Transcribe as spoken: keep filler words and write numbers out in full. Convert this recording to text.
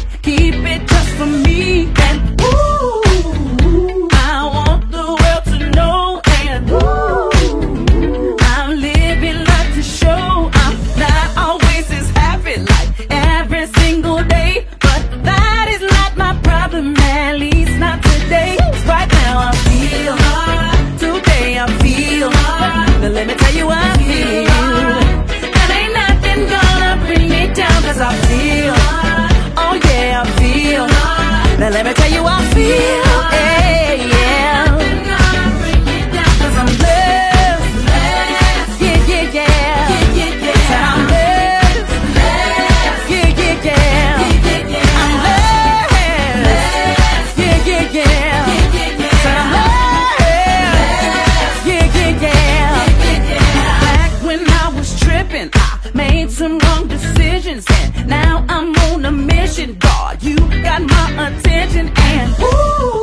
keep it just for me. And ooh, I want the world to know. And ooh, I'm living life to show. I'm not always as happy like every single day, but that is not my problem, at least not today. Right now I feel, today I feel. Now let me tell you how I feel. And ain't nothing gonna bring me down, cause I feel, oh yeah, I feel. Now let me tell you how I feel, hey, yeah. Cause I'm blessed, yeah, yeah, yeah. Said I'm blessed, yeah, yeah, yeah. I'm blessed, yeah, yeah, yeah. Said I'm blessed, yeah, yeah, yeah. Back when I was tripping, I made some wrong decisions, and now I'm on a mission. God, you got my attention, and ooh,